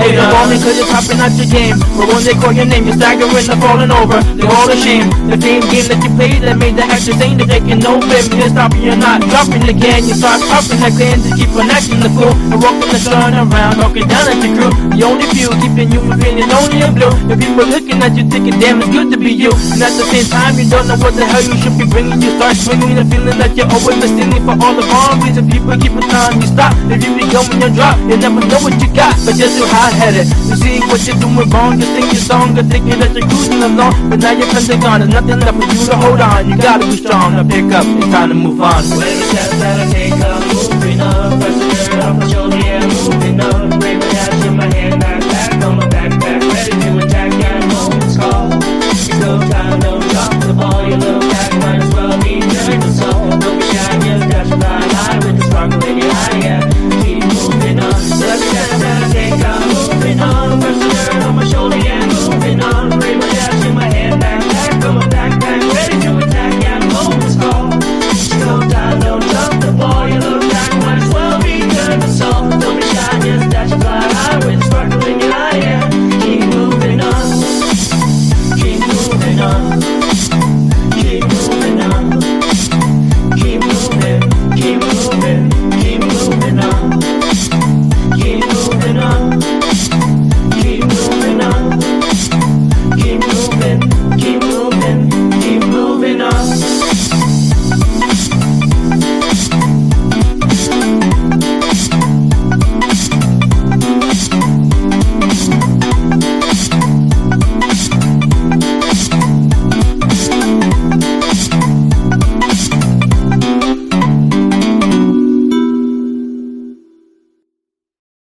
Hey, they're falling cause you're topping out your game. But when they call your name, you're staggering and falling over. They're all ashamed. The same game that you played that made the actors saying that they can no baby. You're stopping, you're not dropping again. You start popping like clan to keep on acting the fool. And walking the sun around, walking down at your crew. The only few keeping you from feeling lonely and blue. The people looking at you thinking, damn, it's good to be you. And at the same time, you don't know what the hell you should be bringing. You start swinging and feeling that you're always listening for all the wrong reasons. People keep on telling you stop. If you be going and drop, you never know what you got. But just too hot-headed. You see what you're doing wrong. You sing your song, you're thinking that you're cruising along. But now your friends are gone, there's nothing left for you to hold on. You gotta be strong, now pick up, it's time to move on. Well, it's just that I take up, moving up, pressing it up, my shoulder, yeah, moving up.